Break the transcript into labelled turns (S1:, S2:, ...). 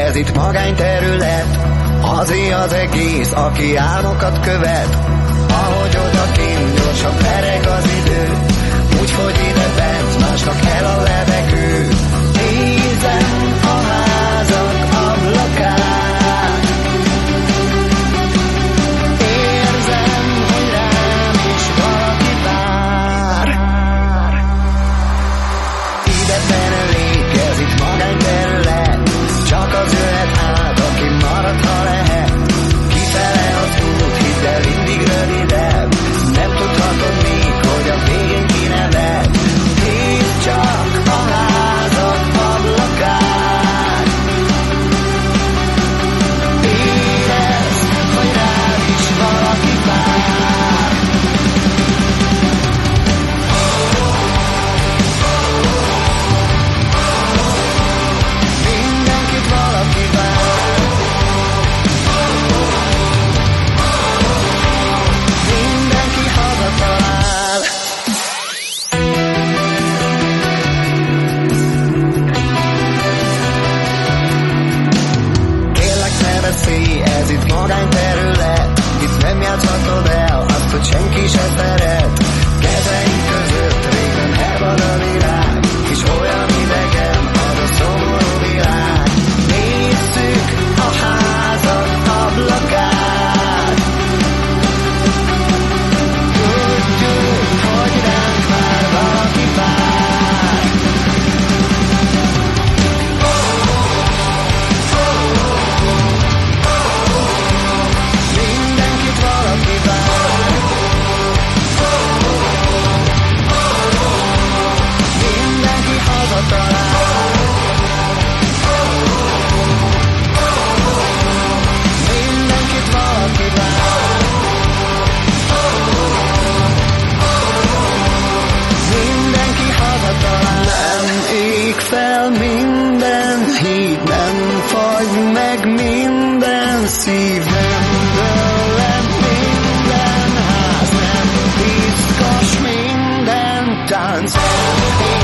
S1: ez itt magányterület. Azi az egész, aki álmokat követ. Ahogy odakint gyorsan pereg az idő, úgy fogy ide bent, másnak el a levegő. Nézem a házak ablakát, érzem, hogy rám is valaki vár. Ide benelék, ez itt magányterület, csak az jöhet át, aki marad, ha lehet. Kifele az út, hidd el, mindig rövidebb, nem tudhatod még, hogy a végén kinevet. Nézd csak a házak ablakát, érezd, hogy rád is valaki vár. Mindenkit valaki vár, mindenki hazatalál. Kérlek, ne beszélj, ez itt magányterület. Itt nem játszhatod el azt, hogy senki se szeret. Kezeink között rég nem hervad a virág, és olyan idegen az a szomorú világ. Nézzük a házak ablakát, tudjuk, hogy ránk már valaki vár. Mindenkit valaki vár, mindenki hazatalál. Mindenkit valaki vár, mindenki hazatalál. Nem ég fel minden híd, nem fagy meg minden szív, nem dől le minden ház, nem piszkos minden tánc.